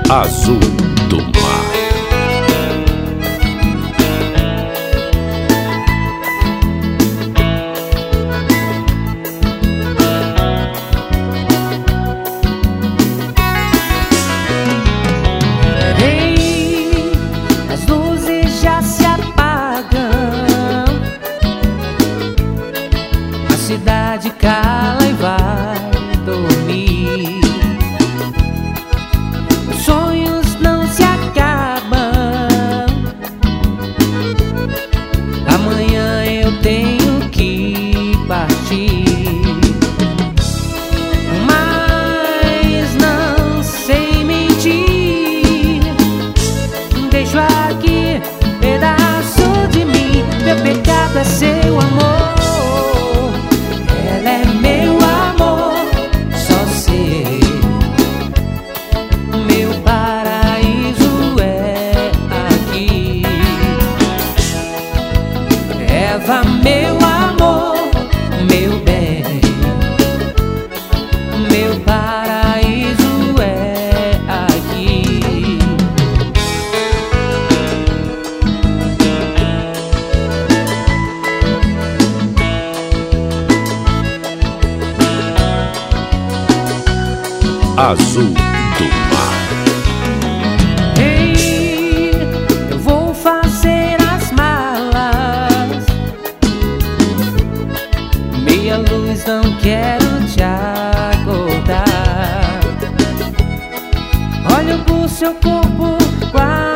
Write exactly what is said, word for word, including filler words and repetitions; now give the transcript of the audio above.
Azul do Mar. Ei, as luzes já se apagam, a cidade cala e vai dormir. Os sonhos não se acabam, amanhã eu tenho que partir. Mas não sei mentir, deixo aqui um pedaço de mim. Meu pecado é seu amor, ela é meu amor, só sei. Meu paraíso é aqui. Eva, meu amor, meu bem, meu paraíso é aqui. Azul do Mar. Ei, eu vou fazer as malas, meia luz, não quero te acordar. Olho pro seu corpo, quase